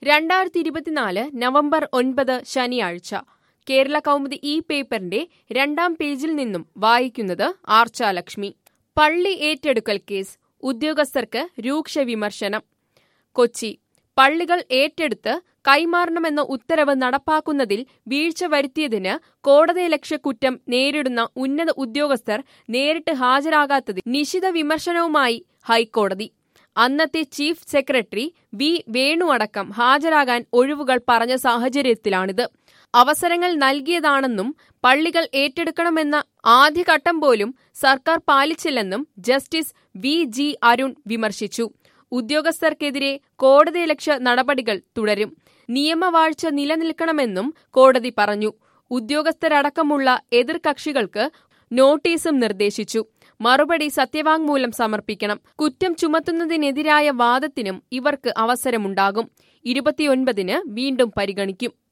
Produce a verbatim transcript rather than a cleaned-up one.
രണ്ടായിരത്തി ഇരുപത്തിനാല് നവംബർ ഒൻപത് ശനിയാഴ്ച കേരള കൗമുദി ഈ പേപ്പറിന്റെ രണ്ടാം പേജിൽ നിന്നും വായിക്കുന്നത് ആർച്ചാലക്ഷ്മി. പള്ളി ഏറ്റെടുക്കൽ കേസ് ഉദ്യോഗസ്ഥർക്ക് രൂക്ഷ വിമർശനം. കൊച്ചി: പള്ളികൾ ഏറ്റെടുത്ത് കൈമാറണമെന്ന ഉത്തരവ് നടപ്പാക്കുന്നതിൽ വീഴ്ച വരുത്തിയതിന് കോടതിയലക്ഷ്യ കുറ്റം നേരിടുന്ന ഉന്നത ഉദ്യോഗസ്ഥർ നേരിട്ട് ഹാജരാകാത്തതിൽ നിശിത വിമർശനവുമായി ഹൈക്കോടതി. അന്നത്തെ ചീഫ് സെക്രട്ടറി വി വേണു അടക്കം ഹാജരാകാൻ ഒഴിവുകൾ പറഞ്ഞ സാഹചര്യത്തിലാണിത്. അവസരങ്ങൾ നൽകിയതാണെന്നും പള്ളികൾ ഏറ്റെടുക്കണമെന്ന ആദ്യഘട്ടം പോലും സർക്കാർ പാലിച്ചില്ലെന്നും ജസ്റ്റിസ് വി ജി അരുൺ വിമർശിച്ചു. ഉദ്യോഗസ്ഥർക്കെതിരെ കോടതിയലക്ഷ്യ നടപടികൾ തുടരും, നിയമവാഴ്ച നിലനിൽക്കണമെന്നും കോടതി പറഞ്ഞു. ഉദ്യോഗസ്ഥരടക്കമുള്ള എതിർകക്ഷികൾക്ക് നോട്ടീസും നിർദ്ദേശിച്ചു. മറുപടി സത്യവാങ്മൂലം സമർപ്പിക്കണം. കുറ്റം ചുമത്തുന്നതിനെതിരായ വാദത്തിനും ഇവർക്ക് അവസരമുണ്ടാകും. ഇരുപത്തിയൊൻപതിന് വീണ്ടും പരിഗണിക്കും.